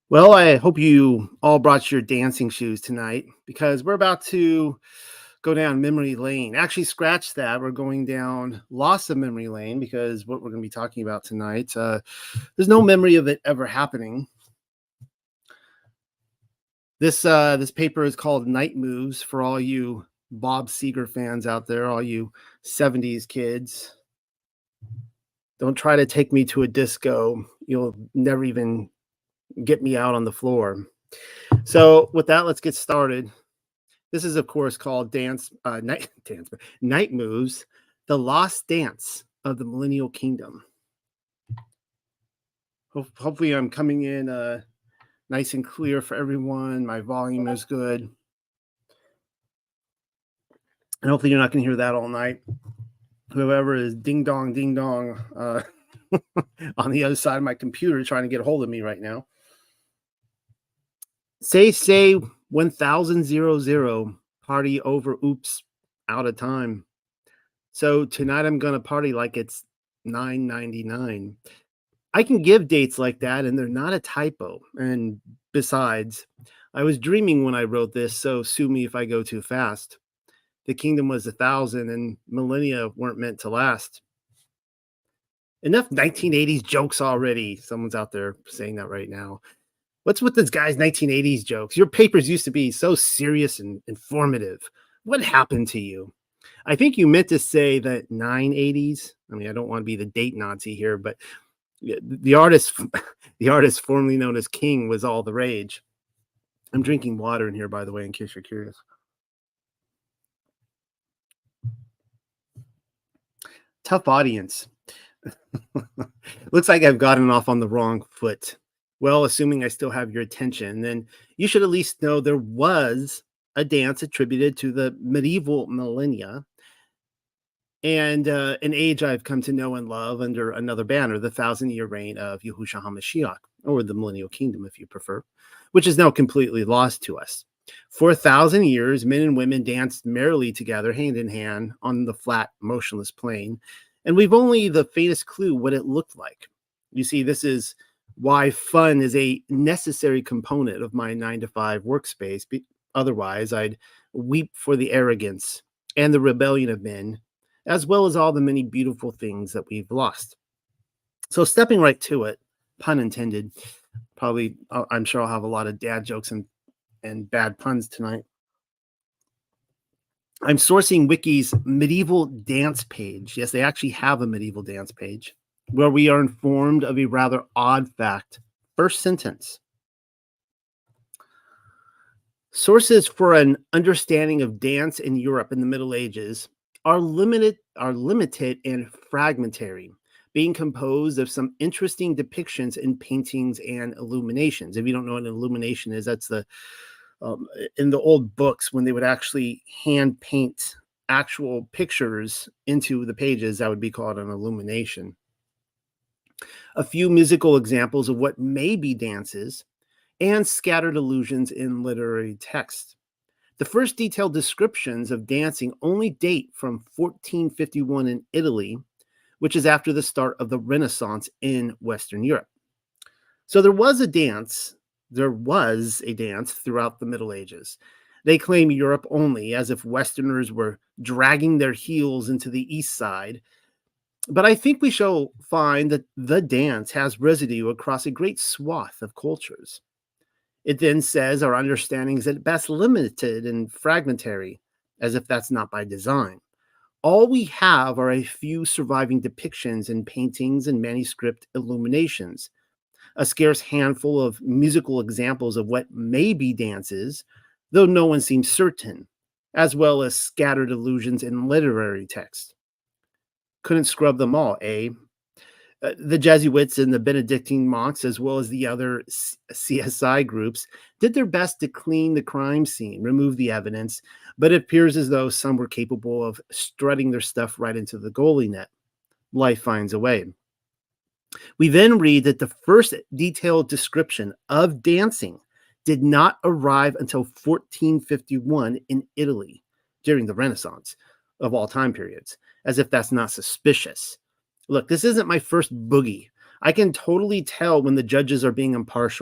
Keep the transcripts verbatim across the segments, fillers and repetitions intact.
Well, I hope you all brought your dancing shoes tonight because we're about to go down memory lane. Actually, scratch that. We're going down loss of memory lane because what we're going to be talking about tonight, uh, there's no memory of it ever happening. This uh, this paper is called Night Moves for all you Bob Seger fans out there, all you seventies kids. Don't try to take me to a disco. You'll never even get me out on the floor. So, with that, let's get started. This is, of course, called Dance uh, Night Dance Night Moves, the Lost Dance of the Millennial Kingdom. Ho- hopefully, I'm coming in uh, nice and clear for everyone. My volume is good, and hopefully, you're not going to hear that all night. Whoever is ding dong, ding dong uh, on the other side of my computer trying to get a hold of me right now. Say, say one thousand zero zero, party over, oops, out of time. So tonight I'm gonna party like it's nine ninety-nine. I can give dates like that, and they're not a typo. And besides, I was dreaming when I wrote this, so sue me if I go too fast. The kingdom was a thousand, and millennia weren't meant to last. Enough nineteen eighties jokes already. Someone's out there saying that right now. What's with this guy's nineteen eighties jokes? Your papers used to be so serious and informative. What happened to you? I think you meant to say that nine eighties. I mean, I don't want to be the date Nazi here, but the the artist, the artist formerly known as King, was all the rage. I'm drinking water in here, by the way, in case you're curious. Tough audience. Looks like I've gotten off on the wrong foot. Well, assuming I still have your attention, then you should at least know there was a dance attributed to the medieval millennia and uh, an age I've come to know and love under another banner, the thousand year reign of Yahushua HaMashiach, or the millennial kingdom, if you prefer, which is now completely lost to us. For a thousand years, men and women danced merrily together, hand in hand, on the flat, motionless plain, and we've only the faintest clue what it looked like. You see, this is why fun is a necessary component of my nine to five workspace. Otherwise, I'd weep for the arrogance and the rebellion of men, as well as all the many beautiful things that we've lost. So, stepping right to it, pun intended, probably, uh, I'm sure I'll have a lot of dad jokes and, and bad puns tonight. I'm sourcing Wiki's medieval dance page. Yes, they actually have a medieval dance page where we are informed of a rather odd fact. First sentence. Sources for an understanding of dance in Europe in the Middle Ages are limited are limited and fragmentary, being composed of some interesting depictions in paintings and illuminations. If you don't know what an illumination is, that's the um, in the old books when they would actually hand paint actual pictures into the pages, that would be called an illumination. A few musical examples of what may be dances and scattered allusions in literary text. The first detailed descriptions of dancing only date from fourteen fifty-one in Italy, which is after the start of the Renaissance in Western Europe. So there was a dance, there was a dance throughout the Middle Ages. They claim Europe only, as if Westerners were dragging their heels into the East Side. But I think we shall find that the dance has residue across a great swath of cultures. It then says our understanding is at best limited and fragmentary, as if that's not by design. All we have are a few surviving depictions in paintings and manuscript illuminations, a scarce handful of musical examples of what may be dances, though no one seems certain, as well as scattered allusions in literary text. Couldn't scrub them all, eh? Uh, the Jesuits and the Benedictine monks, as well as the other C S I groups, did their best to clean the crime scene, remove the evidence, but it appears as though some were capable of strutting their stuff right into the goalie net. Life finds a way. We then read that the first detailed description of dancing did not arrive until fourteen fifty-one in Italy during the Renaissance of all time periods, as if that's not suspicious. Look, this isn't my first boogie. I can totally tell when the judges are being impartial.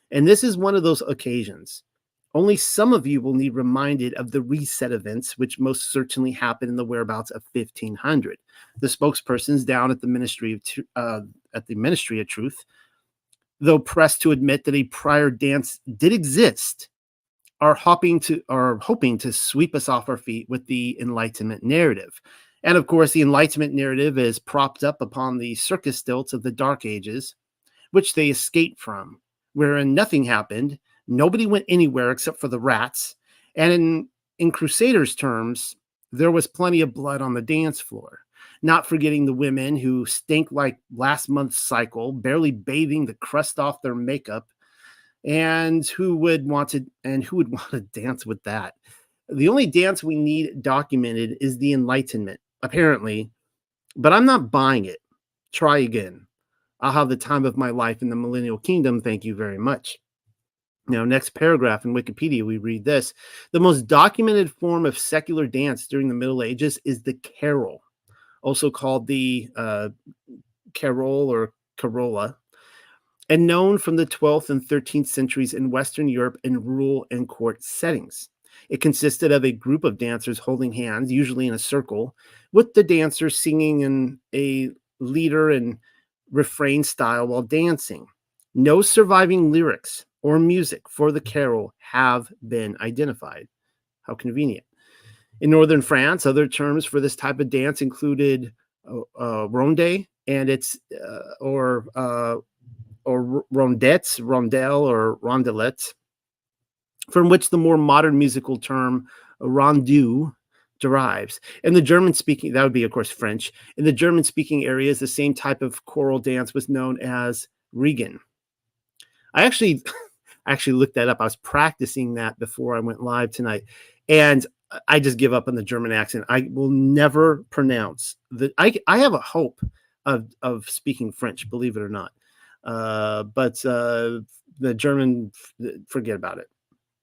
And this is one of those occasions. Only some of you will need reminded of the reset events, which most certainly happened in the whereabouts of fifteen hundred. The spokespersons down at the Ministry of uh, at the Ministry of Truth, though pressed to admit that a prior dance did exist, are hoping to are hoping to sweep us off our feet with the Enlightenment narrative. And of course, the Enlightenment narrative is propped up upon the circus stilts of the Dark Ages, which they escaped from, wherein nothing happened, nobody went anywhere except for the rats, and in, in Crusaders' terms, there was plenty of blood on the dance floor. Not forgetting the women who stink like last month's cycle, barely bathing the crust off their makeup, and who would want to and who would want to dance with that? The only dance we need documented is the Enlightenment, apparently, but I'm not buying it. Try again. I'll have the time of my life in the Millennial Kingdom. Thank you very much. Now, next paragraph in Wikipedia, we read this. The most documented form of secular dance during the Middle Ages is the carol, also called the uh, carol or carolla, and known from the twelfth and thirteenth centuries in Western Europe in rural and court settings. It consisted of a group of dancers holding hands, usually in a circle, with the dancers singing in a leader and refrain style while dancing. No surviving lyrics or music for the carol have been identified. How convenient. In northern France, other terms for this type of dance included uh, uh, ronde and its uh, or uh, or rondettes, rondelle, or rondelette, from which the more modern musical term rondeau derives. In the German-speaking, that would be, of course, French. In the German-speaking areas, the same type of choral dance was known as Regen. I actually, I actually looked that up. I was practicing that before I went live tonight, and I just give up on the German accent. I will never pronounce the. I I have a hope of of speaking French, believe it or not, uh, but uh, the German, forget about it.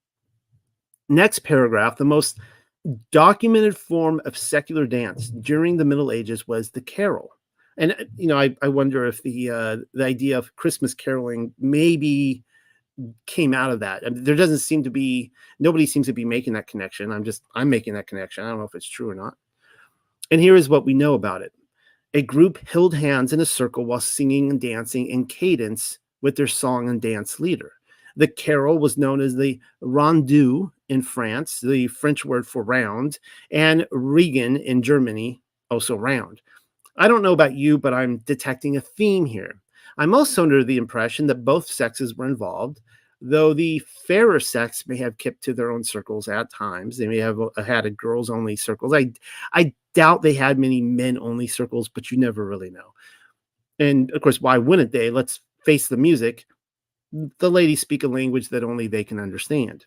Next paragraph, the most documented form of secular dance during the Middle Ages was the carol. And, you know, I, I wonder if the uh, the idea of Christmas caroling maybe came out of that. I mean, there doesn't seem to be, nobody seems to be making that connection. I'm just, I'm making that connection. I don't know if it's true or not. And here is what we know about it. A group held hands in a circle while singing and dancing in cadence with their song and dance leader. The carol was known as the rondeau in France, the French word for round, and Regen in Germany, also round. I don't know about you, but I'm detecting a theme here. I'm also under the impression that both sexes were involved, though the fairer sex may have kept to their own circles at times. They may have had a girls-only circles. I, I doubt they had many men-only circles, but you never really know. And, of course, why wouldn't they? Let's face the music. The ladies speak a language that only they can understand.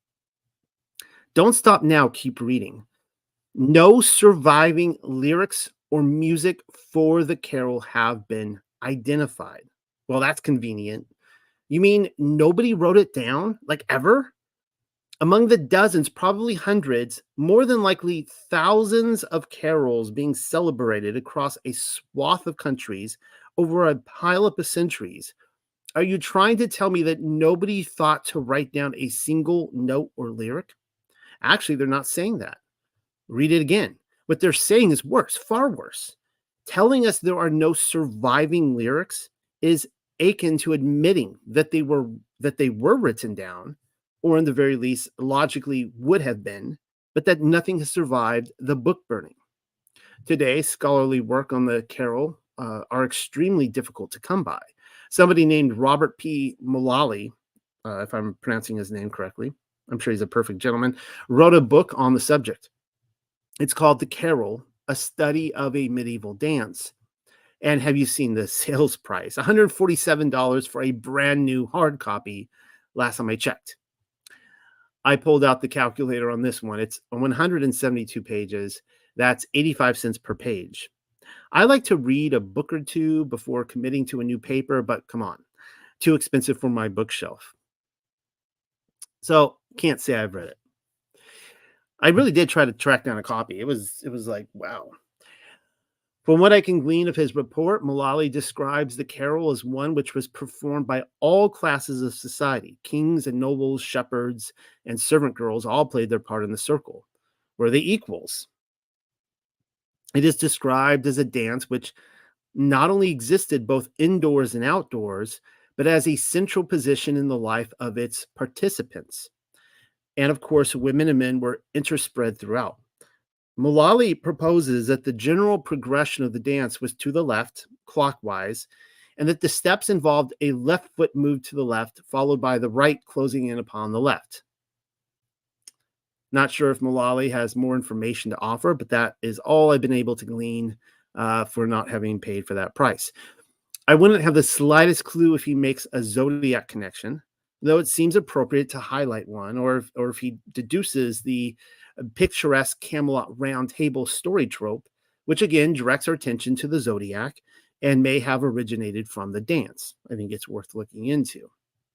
Don't stop now. Keep reading. No surviving lyrics or music for the carol have been identified. Well, that's convenient. You mean nobody wrote it down, like ever? Among the dozens, probably hundreds, more than likely thousands of carols being celebrated across a swath of countries over a pileup of centuries, are you trying to tell me that nobody thought to write down a single note or lyric? Actually, they're not saying that. Read it again. What they're saying is worse, far worse. Telling us there are no surviving lyrics is akin to admitting that they were that they were written down, or in the very least, logically would have been, but that nothing has survived the book burning. Today, scholarly work on the carol uh, are extremely difficult to come by. Somebody named Robert P. Mullally, uh, if I'm pronouncing his name correctly, I'm sure he's a perfect gentleman, wrote a book on the subject. It's called The Carol, A Study of a Medieval Dance. And have you seen the sales price? one hundred forty-seven dollars for a brand new hard copy last time I checked. I pulled out the calculator on this one. It's one hundred seventy-two pages. That's eighty-five cents per page. I like to read a book or two before committing to a new paper, but come on, too expensive for my bookshelf. So can't say I've read it. I really did try to track down a copy. It was, it was like, wow. From what I can glean of his report, Mullally describes the carol as one which was performed by all classes of society. Kings and nobles, shepherds, and servant girls all played their part in the circle. Were they equals? It is described as a dance which not only existed both indoors and outdoors, but as a central position in the life of its participants. And of course, women and men were interspread throughout. Mullally proposes that the general progression of the dance was to the left, clockwise, and that the steps involved a left foot move to the left, followed by the right closing in upon the left. Not sure if Mullally has more information to offer, but that is all I've been able to glean uh, for not having paid for that price. I wouldn't have the slightest clue if he makes a zodiac connection, though it seems appropriate to highlight one, or if, or if he deduces the picturesque Camelot round table story trope, which again directs our attention to the zodiac and may have originated from the dance. I think it's worth looking into.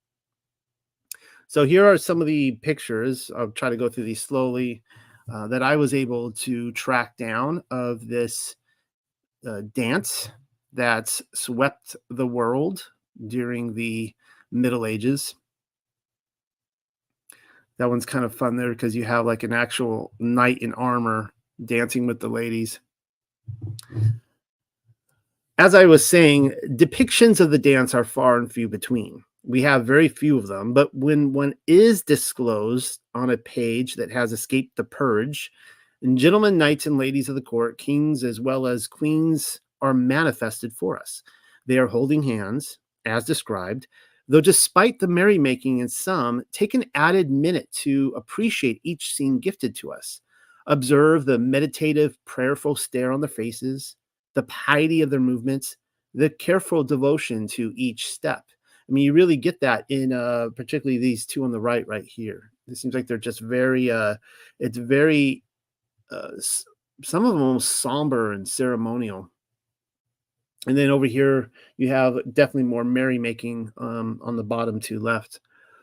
So here are some of the pictures. I'll try to go through these slowly uh, that I was able to track down of this uh, dance that swept the world during the Middle Ages. That one's kind of fun there because you have like an actual knight in armor dancing with the ladies. As I was saying, depictions of the dance are far and few between. We have very few of them, but when one is disclosed on a page that has escaped the purge, and gentlemen, knights, and ladies of the court, kings as well as queens, are manifested for us. They are holding hands, as described, though despite the merrymaking in some, take an added minute to appreciate each scene gifted to us. Observe the meditative, prayerful stare on their faces, the piety of their movements, the careful devotion to each step. I mean, you really get that in uh, particularly these two on the right, right here. It seems like they're just very, uh, it's very, uh, some of them almost somber and ceremonial. And then over here, you have definitely more merrymaking um, on the bottom two left.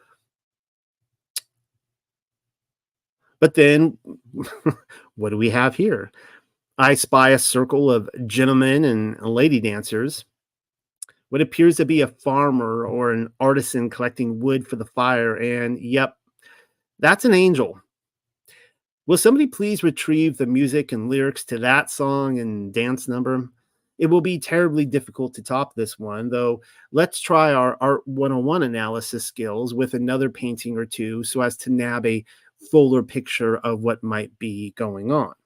But then, what do we have here? I spy a circle of gentlemen and lady dancers. What appears to be a farmer or an artisan collecting wood for the fire. And yep, that's an angel. Will somebody please retrieve the music and lyrics to that song and dance number? It will be terribly difficult to top this one, though let's try our Art one oh one analysis skills with another painting or two so as to nab a fuller picture of what might be going on.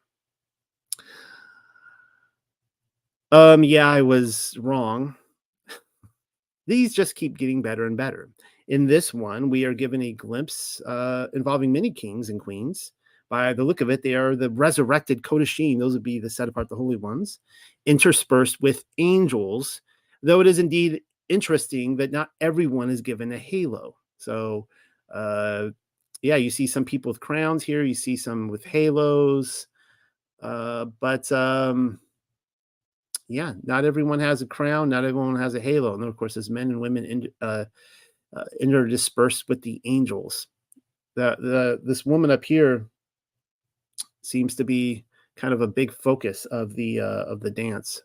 Um, yeah, I was wrong. These just keep getting better and better. In this one, we are given a glimpse uh, involving many kings and queens. By the look of it, they are the resurrected Kodashim. Those would be the set apart, the holy ones, interspersed with angels, though it is indeed interesting that not everyone is given a halo. So, uh, yeah, you see some people with crowns here. You see some with halos. Uh, but... Um, yeah, not everyone has a crown. Not everyone has a halo. And then, of course, as men and women in, uh, uh, interdispersed with the angels. The, the this woman up here seems to be kind of a big focus of the uh, of the dance.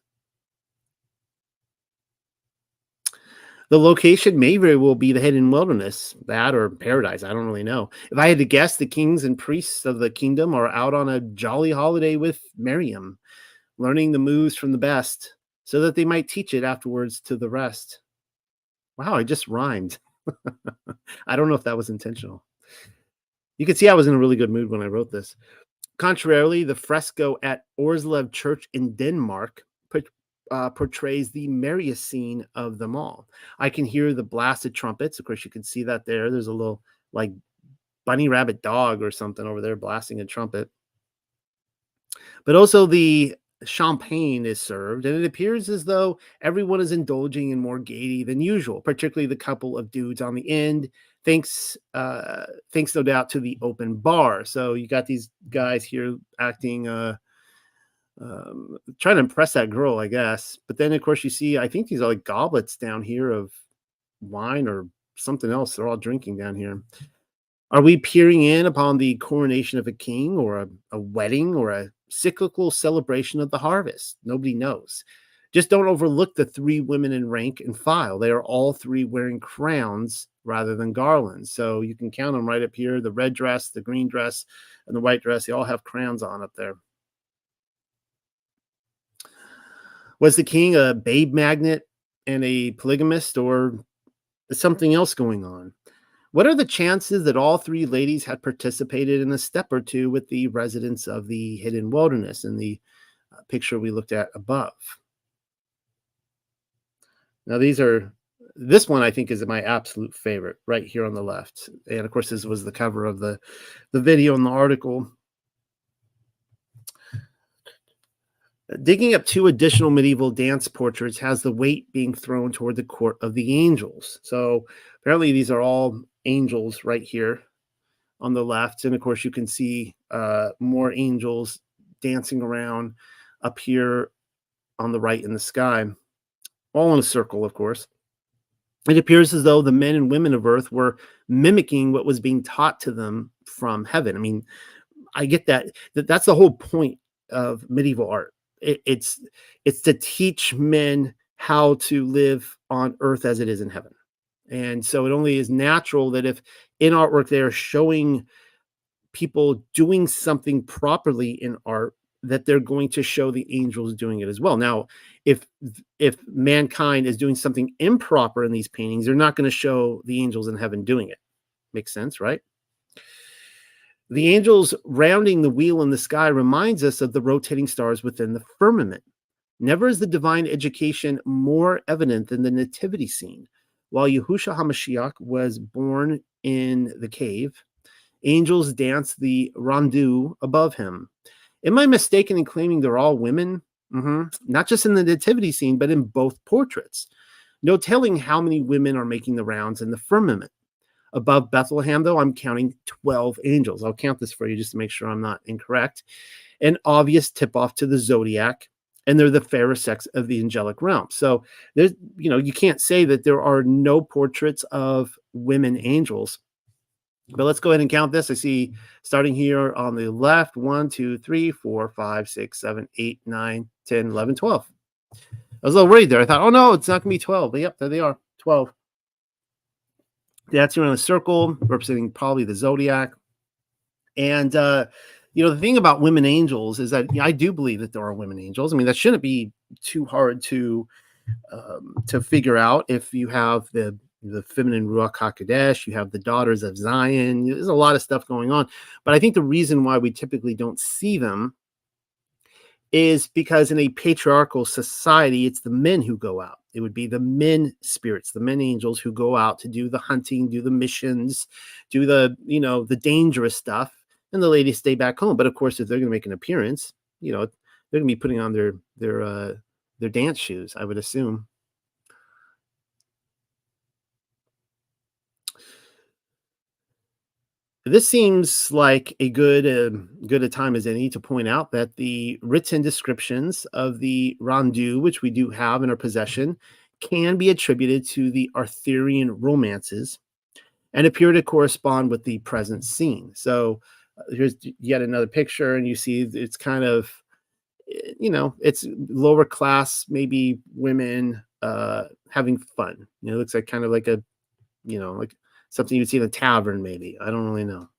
The location may very well be the hidden wilderness, that or paradise. I don't really know. If I had to guess, the kings and priests of the kingdom are out on a jolly holiday with Miriam, learning the moves from the best so that they might teach it afterwards to the rest. Wow, I just rhymed. I don't know if that was intentional. You can see I was in a really good mood when I wrote this. Contrarily, the fresco at Orslev Church in Denmark uh, portrays the merriest scene of them all. I can hear the blasted trumpets. Of course, you can see that there. There's a little like bunny rabbit dog or something over there blasting a trumpet. But also the champagne is served, and it appears as though everyone is indulging in more gaiety than usual, particularly the couple of dudes on the end, thanks uh thanks no doubt to the open bar. So you got these guys here acting uh um trying to impress that girl, I guess. But then of course you see, I think these are like goblets down here of wine or something else they're all drinking down here. Are we peering in upon the coronation of a king or a, a wedding or a cyclical celebration of the harvest. Nobody knows. Just don't overlook the three women in rank and file. They are all three wearing crowns rather than garlands. So you can count them right up here. The red dress, the green dress, and the white dress, they all have crowns on up there. Was the king a babe magnet and a polygamist, or something else going on? What are the chances that all three ladies had participated in a step or two with the residents of the hidden wilderness in the uh, picture we looked at above? Now, these are, this one I think is my absolute favorite right here on the left. And of course, this was the cover of the, the video and the article. Digging up two additional medieval dance portraits has the weight being thrown toward the court of the angels. So apparently these are all angels right here on the left. And of course, you can see uh, more angels dancing around up here on the right in the sky, all in a circle, of course. It appears as though the men and women of earth were mimicking what was being taught to them from heaven. I mean, I get that. that that's the whole point of medieval art. It, it's it's to teach men how to live on earth as it is in heaven. And so it only is natural that if in artwork they are showing people doing something properly in art, that they're going to show the angels doing it as well. Now, if if mankind is doing something improper in these paintings, they're not going to show the angels in heaven doing it. Makes sense, right? The angels rounding the wheel in the sky reminds us of the rotating stars within the firmament. Never is the divine education more evident than the nativity scene. While Yahushua HaMashiach was born in the cave, angels danced the rondeau above him. Am I mistaken in claiming they're all women? Mm-hmm. Not just in the nativity scene, but in both portraits. No telling how many women are making the rounds in the firmament. Above Bethlehem, though, I'm counting twelve angels. I'll count this for you just to make sure I'm not incorrect. An obvious tip-off to the zodiac, and they're the fairer sex of the angelic realm. So there's, you know, you can't say that there are no portraits of women angels. But let's go ahead and count this. I see starting here on the left, one, two, three, four, five, six, seven, eight, nine, ten, eleven, twelve. I was a little worried there. I thought, oh no, it's not going to be twelve. But yep, there they are, twelve. That's around a circle representing probably the zodiac. And, uh, you know, the thing about women angels is that, you know, I do believe that there are women angels. I mean, that shouldn't be too hard to um, to figure out. If you have the the feminine Ruach HaKodesh, you have the daughters of Zion, there's a lot of stuff going on. But I think the reason why we typically don't see them is because in a patriarchal society, it's the men who go out. It would be the men spirits, the men angels who go out to do the hunting, do the missions, do the, you know, the dangerous stuff, and the ladies stay back home. But of course, if they're going to make an appearance, you know, they're going to be putting on their their uh, their dance shoes, I would assume. This seems like a good uh, good a time as any to point out that the written descriptions of the rondeau, which we do have in our possession, can be attributed to the Arthurian romances and appear to correspond with the present scene. So uh, here's yet another picture, and you see it's kind of, you know, it's lower class, maybe women uh, having fun. You know, it looks like kind of like a, you know, like something you'd see in a tavern, maybe. I don't really know.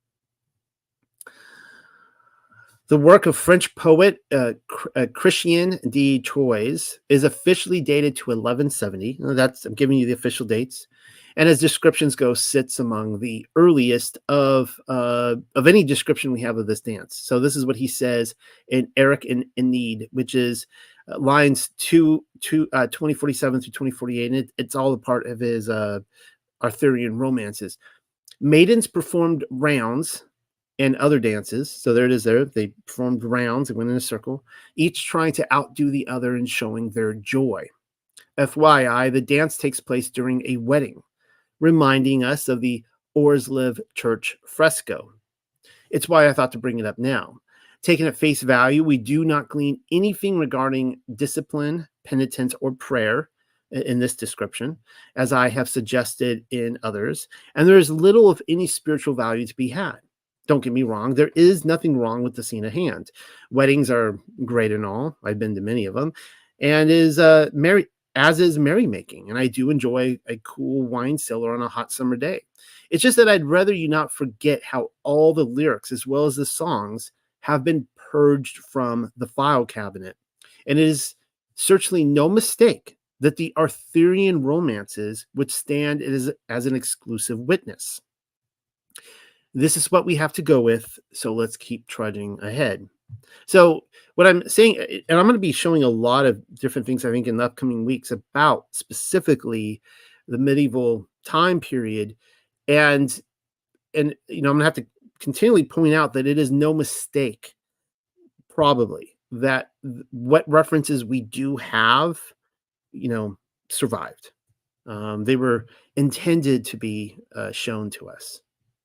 The work of French poet uh, uh, Christian de Troyes is officially dated to eleven seventy. That's, I'm giving you the official dates. And as descriptions go, sits among the earliest of uh, of any description we have of this dance. So this is what he says in Eric and Enid, which is uh, lines two, two, uh, twenty forty-seven through twenty forty-eight. And it, it's all a part of his uh, Arthurian romances. Maidens performed rounds and other dances. So there it is there. They performed rounds and went in a circle, each trying to outdo the other in showing their joy. F Y I, the dance takes place during a wedding, reminding us of the Orslev church fresco. It's why I thought to bring it up now. Taken at face value, we do not glean anything regarding discipline, penitence, or prayer in this description, as I have suggested in others, and there is little of any spiritual value to be had. Don't get me wrong, there is nothing wrong with the scene at hand. Weddings are great and all. I've been to many of them, and is uh merry as is merrymaking, and I do enjoy a cool wine cellar on a hot summer day. It's just that I'd rather you not forget how all the lyrics as well as the songs have been purged from the file cabinet. And it is certainly no mistake that the Arthurian romances would stand as, as an exclusive witness. This is what we have to go with, so let's keep trudging ahead. So, what I'm saying, and I'm going to be showing a lot of different things, I think, in the upcoming weeks about specifically the medieval time period. And, and you know, I'm going to have to continually point out that it is no mistake, probably, that what references we do have, you know, survived. Um, they were intended to be uh, shown to us.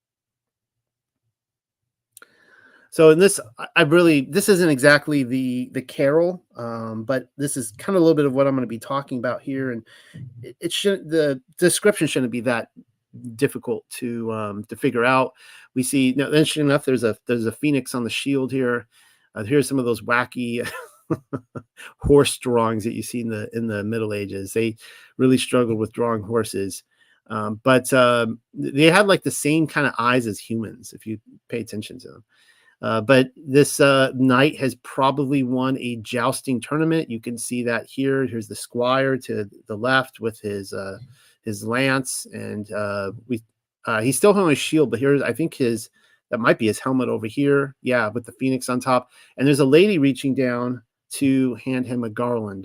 So in this, I I really this isn't exactly the the carol, um, but this is kind of a little bit of what I'm going to be talking about here, and it, it should the description shouldn't be that difficult to um, to figure out. We see, now, interesting enough, there's a there's a phoenix on the shield here. Uh, here's some of those wacky horse drawings that you see in the in the Middle Ages. They really struggled with drawing horses. Um, but um, they had like the same kind of eyes as humans, if you pay attention to them. Uh, but this uh, knight has probably won a jousting tournament. You can see that here. Here's the squire to the left with his uh, his lance, and uh, we uh, he's still holding his shield. But here's, I think, his that might be his helmet over here. Yeah, with the phoenix on top, and there's a lady reaching down to hand him a garland.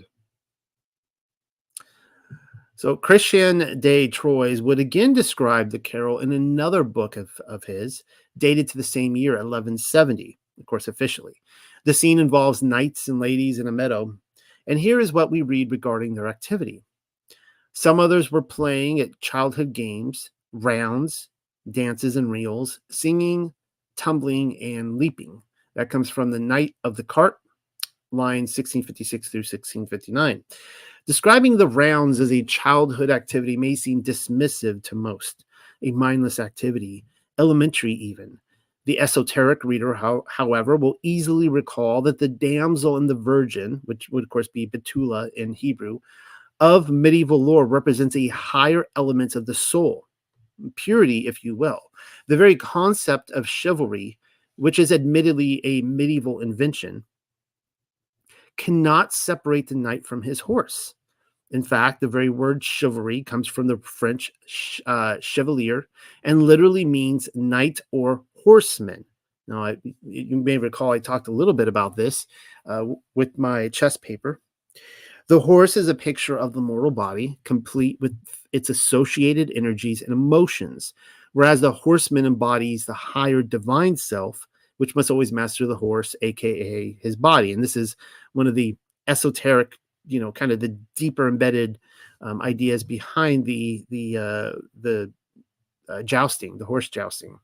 So Christian de Troyes would again describe the carol in another book of, of his, dated to the same year, eleven seventy, of course, officially. The scene involves knights and ladies in a meadow, and here is what we read regarding their activity. Some others were playing at childhood games, rounds, dances and reels, singing, tumbling, and leaping. That comes from the Knight of the Cart, lines sixteen fifty-six through sixteen fifty-nine. Describing the rounds as a childhood activity may seem dismissive to most, a mindless activity, elementary even. The esoteric reader, how, however, will easily recall that the damsel and the virgin, which would of course be Betula in Hebrew, of medieval lore represents a higher element of the soul, purity, if you will. The very concept of chivalry, which is admittedly a medieval invention, cannot separate the knight from his horse. In fact, the very word chivalry comes from the French uh, chevalier and literally means knight or horseman. Now, I, you may recall I talked a little bit about this uh, with my chess paper. The horse is a picture of the mortal body, complete with its associated energies and emotions, whereas the horseman embodies the higher divine self, which must always master the horse, aka his body. And this is one of the esoteric, you know, kind of the deeper embedded um, ideas behind the the uh, the uh, jousting, the horse jousting.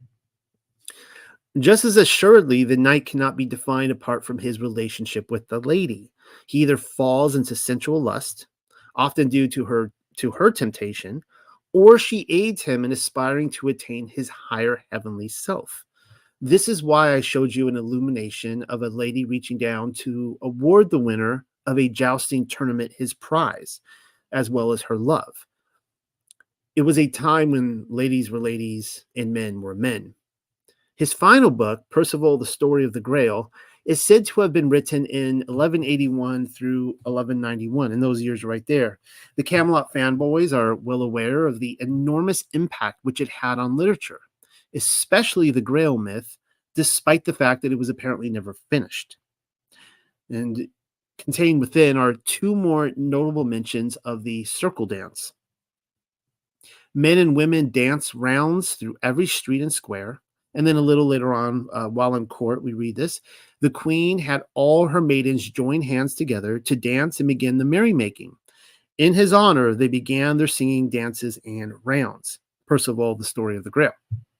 Just as assuredly, the knight cannot be defined apart from his relationship with the lady. He either falls into sensual lust, often due to her to her temptation, or she aids him in aspiring to attain his higher heavenly self. This is why I showed you an illumination of a lady reaching down to award the winner of a jousting tournament his prize, as well as her love. It was a time when ladies were ladies and men were men. His final book, Percival, the Story of the Grail, is said to have been written in eleven eighty-one through eleven ninety-one, in those years right there. The Camelot fanboys are well aware of the enormous impact which it had on literature, especially the Grail myth, despite the fact that it was apparently never finished. And contained within are two more notable mentions of the circle dance. Men and women dance rounds through every street and square. And then a little later on, uh, while in court, we read this. The queen had all her maidens join hands together to dance and begin the merrymaking. In his honor, they began their singing, dances, and rounds. Percival, the Story of the Grail.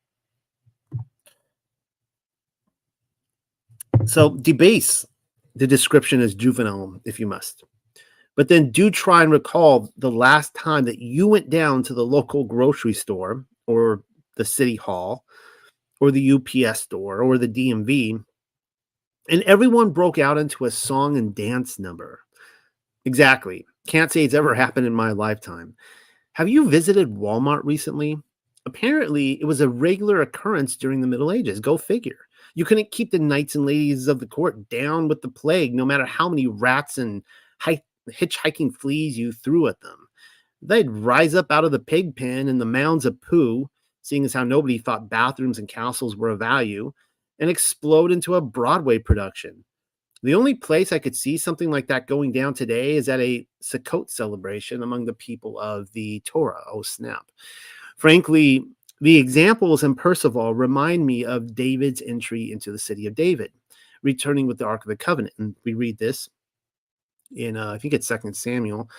So debase the description as juvenile if you must. But then do try and recall the last time that you went down to the local grocery store or the city hall or the U P S store or the D M V, and everyone broke out into a song and dance number. Exactly. Can't say it's ever happened in my lifetime. Have you visited Walmart recently? Apparently, it was a regular occurrence during the Middle Ages. Go figure. You couldn't keep the knights and ladies of the court down with the plague, no matter how many rats and hi- hitchhiking fleas you threw at them. They'd rise up out of the pig pen and the mounds of poo, seeing as how nobody thought bathrooms and castles were of value, and explode into a Broadway production. The only place I could see something like that going down today is at a Sukkot celebration among the people of the Torah. Oh, snap. Frankly, the examples in Percival remind me of David's entry into the city of David, returning with the Ark of the Covenant. And we read this in, uh, I think it's Second Samuel.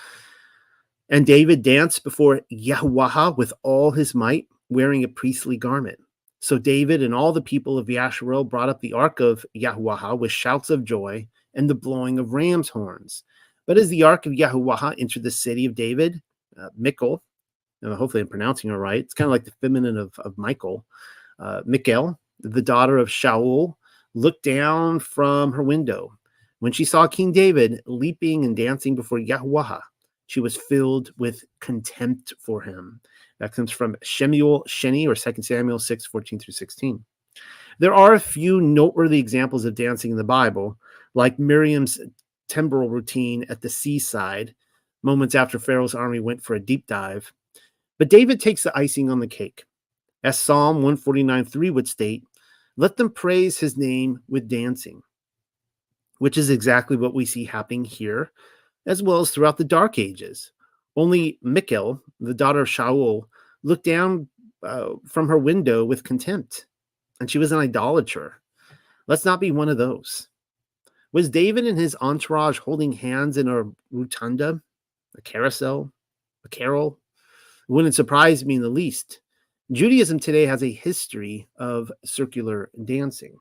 And David danced before Yahweh with all his might, wearing a priestly garment. So David and all the people of Yasharel brought up the ark of Yahweh with shouts of joy and the blowing of ram's horns. But as the ark of Yahweh entered the city of David, uh, Michal, uh, hopefully I'm pronouncing it right, it's kind of like the feminine of, of Michael, uh, Michal, the daughter of Shaul, looked down from her window. When she saw King David leaping and dancing before Yahweh, she was filled with contempt for him. That comes from Shemuel Sheni, or Second Samuel six, fourteen through sixteen. There are a few noteworthy examples of dancing in the Bible, like Miriam's temporal routine at the seaside, moments after Pharaoh's army went for a deep dive. But David takes the icing on the cake. As Psalm one forty-nine three would state, let them praise his name with dancing, which is exactly what we see happening here, as well as throughout the Dark Ages. Only Michal, the daughter of Shaul, looked down uh, from her window with contempt, and she was an idolater. Let's not be one of those. Was David and his entourage holding hands in a rotunda, a carousel, a carol? It wouldn't surprise me in the least. Judaism today has a history of circular dancing.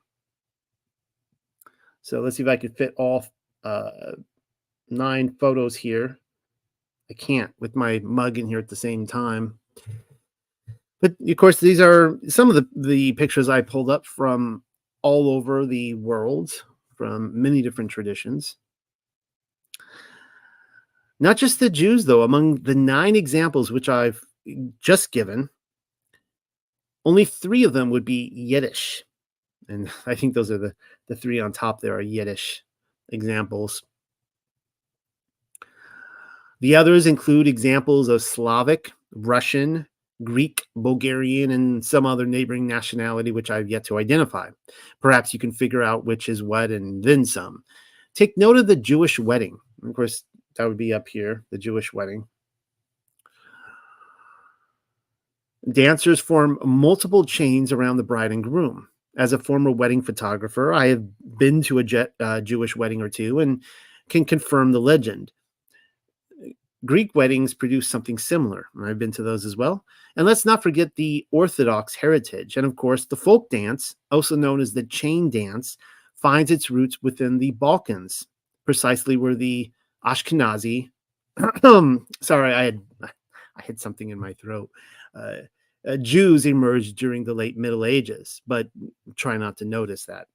So let's see if I can fit all uh, nine photos here. I can't with my mug in here at the same time. But of course, these are some of the, the pictures I pulled up from all over the world, from many different traditions. Not just the Jews, though. Among the nine examples which I've just given, only three of them would be Yiddish. And I think those are the, the three on top there are Yiddish examples. The others include examples of Slavic, Russian, Greek, Bulgarian, and some other neighboring nationality which I've yet to identify. Perhaps you can figure out which is what and then some. Take note of the Jewish wedding. Of course, that would be up here, the Jewish wedding. Dancers form multiple chains around the bride and groom. As a former wedding photographer, I have been to a jet, uh, Jewish wedding or two and can confirm the legend. Greek weddings produce something similar. I've been to those as well. And let's not forget the Orthodox heritage. And of course, the folk dance, also known as the chain dance, finds its roots within the Balkans, precisely where the Ashkenazi, sorry, I had I had something in my throat. Uh, uh, Jews emerged during the late Middle Ages, but try not to notice that.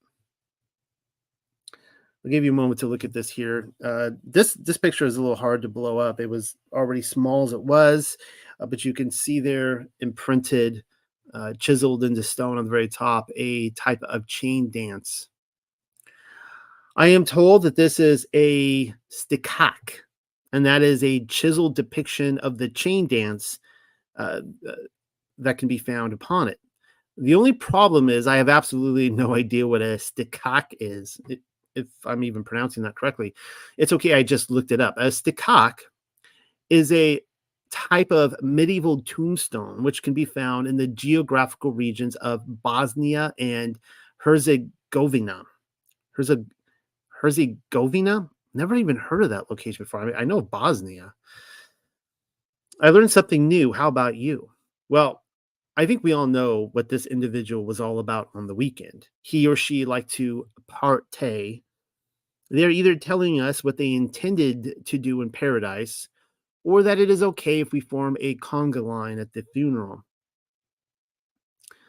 I'll give you a moment to look at this here. Uh, this this picture is a little hard to blow up. It was already small as it was, uh, but you can see there imprinted, uh, chiseled into stone on the very top, a type of chain dance. I am told that this is a stikak, and that is a chiseled depiction of the chain dance uh, uh, that can be found upon it. The only problem is I have absolutely no idea what a stikak is. It, if I'm even pronouncing that correctly. It's okay, I just looked it up. A stikak is a type of medieval tombstone which can be found in the geographical regions of Bosnia and Herzegovina. Herze- Herzegovina? Never even heard of that location before. I mean, I know Bosnia. I learned something new. How about you? Well, I think we all know what this individual was all about on the weekend. He or she liked to partay. They're either telling us what they intended to do in paradise, or that it is okay if we form a conga line at the funeral.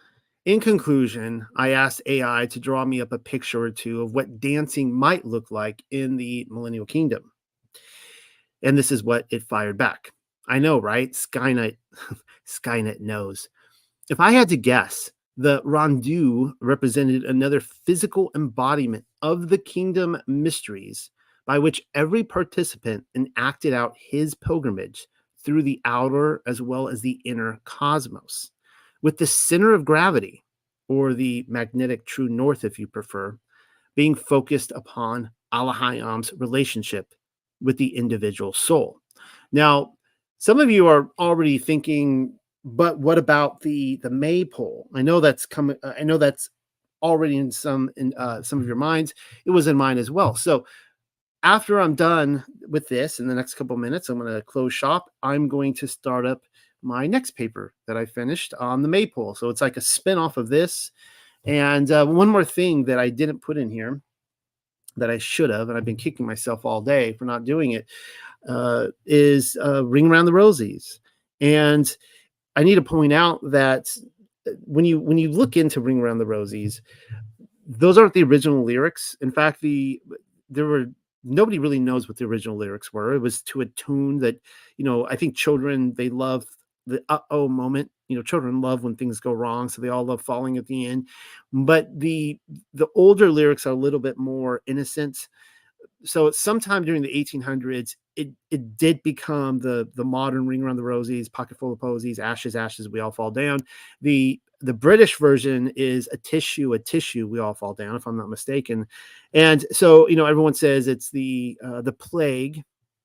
In conclusion, I asked A I to draw me up a picture or two of what dancing might look like in the Millennial Kingdom. And this is what it fired back. I know, right? Skynet, Skynet knows. If I had to guess, the rondeau represented another physical embodiment of the kingdom mysteries by which every participant enacted out his pilgrimage through the outer as well as the inner cosmos, with the center of gravity, or the magnetic true north if you prefer, being focused upon Allahayam's relationship with the individual soul. Now, some of you are already thinking, but what about the the maypole? I know that's coming. I know that's already in some in uh, some of your minds. It was in mine as well. So after I'm done with this in the next couple minutes, I'm going to close shop. I'm going to start up my next paper that I finished on the maypole. So it's like a spin-off of this. And uh, one more thing that I didn't put in here that I should have, and I've been kicking myself all day for not doing it, uh, is uh, Ring Around the Rosies. And I need to point out that when you when you look into Ring Around the Rosies, those aren't the original lyrics. In fact, the there were nobody really knows what the original lyrics were. It was to a tune that, you know, I think children, they love the uh-oh moment. You know, children love when things go wrong, so they all love falling at the end. But the the older lyrics are a little bit more innocent. So sometime during the eighteen hundreds, it it did become the the modern Ring Around the Rosies, Pocket Full of Posies, Ashes, Ashes, We All Fall Down. The the British version is A Tissue, A Tissue, We All Fall Down, if I'm not mistaken. And so, you know, everyone says it's the uh, the plague,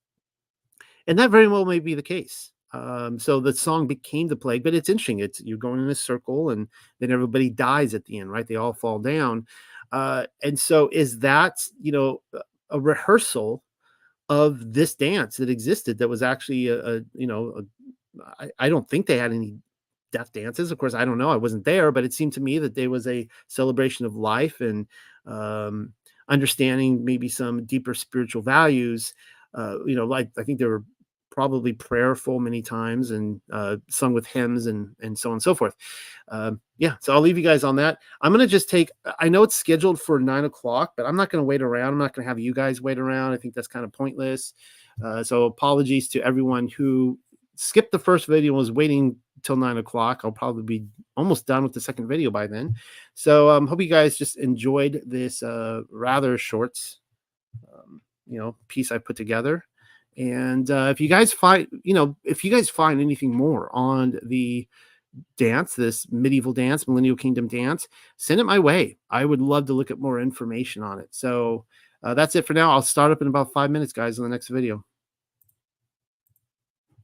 and that very well may be the case. Um, so the song became the plague, but it's interesting. It's you're going in a circle, and then everybody dies at the end, right? They all fall down. Uh, and so, is that, you know, a rehearsal of this dance that existed that was actually a, a you know, a, I, I don't think they had any death dances. Of course, I don't know. I wasn't there, but it seemed to me that there was a celebration of life and um, understanding maybe some deeper spiritual values. Uh, you know, like I think they were probably prayerful many times and uh, sung with hymns and and so on and so forth. Um, yeah, so I'll leave you guys on that. I'm gonna just take. I know it's scheduled for nine o'clock, but I'm not gonna wait around. I'm not gonna have you guys wait around. I think that's kind of pointless. Uh, so apologies to everyone who skipped the first video and was waiting till nine o'clock. I'll probably be almost done with the second video by then. So um, hope you guys just enjoyed this uh, rather short, um, you know, piece I put together. And uh, if you guys find, you know, if you guys find anything more on the dance, this medieval dance, Millennial Kingdom dance, send it my way. I would love to look at more information on it. So uh, that's it for now. I'll start up in about five minutes, guys, in the next video.